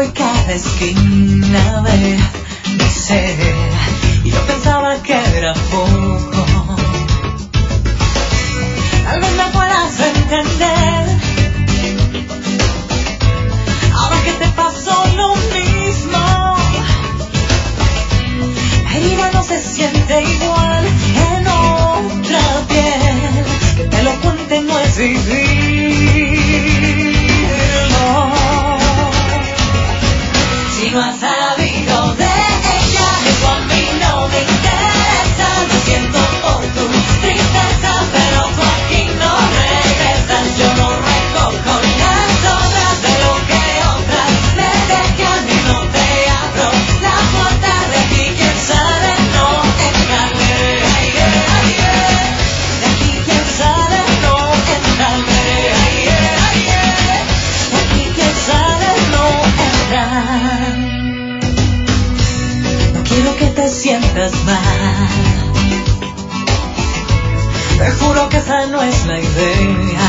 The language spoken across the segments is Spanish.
y cada esquina de mi ser, y yo pensaba que era poco. Tal vez me puedas entender, ahora que te pasó lo mismo. La herida no se siente igual en otra piel, que te lo cuente no es vivirlo. Si no has sabido de ella, eso a mí no me interesa. Lo siento por tu tristeza, pero tú aquí no regresas. Yo no recojo las sobras de lo que otras me dejan y no te abro la puerta de aquí. Quién sabe no entrarme, de aquí quién sabe no entrarme, de aquí quién sabe no entrar. No quiero que te sientas mal, te juro que esa no es la idea.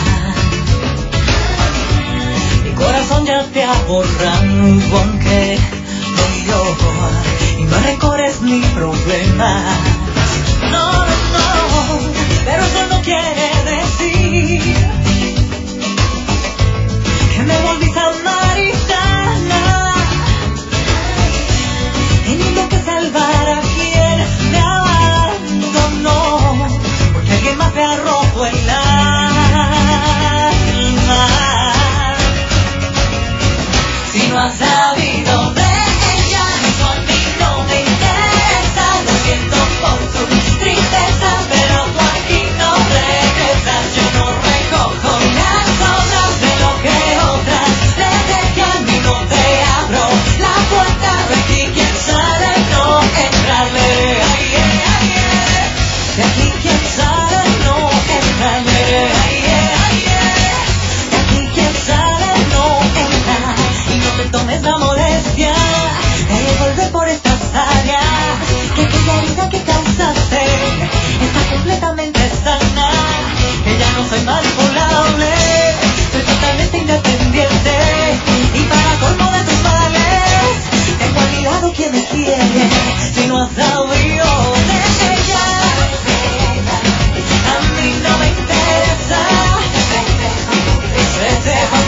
Mi corazón ya te ha borrado, aunque dolió, y no rencores ni problemas. No, no, no, pero eso no quiere decir que me volví samaritana, teniendo que salvar a quien me abandonó, porque alguien más me ha roto el alma. Si no has sabido de ella, eso a mí no me interesa. Lo siento por tu tristeza, pero tú aquí no regresas. Yo no recojo las sobras de lo que otras le dejan y no te abro la puerta de aquí. Quién sabe no entrarle, de aquí quién sabe no entrarle, de aquí quién sabe no entrar. Y no te tomes la molestia de volver por estas áreas, que aquella herida que causaste está completamente sana, que ya no soy manipulable, soy totalmente independiente, y para colmo de tus males tengo a mi lado quien me quiere. Si no has sabido de ella, a mí no me interesa. Vete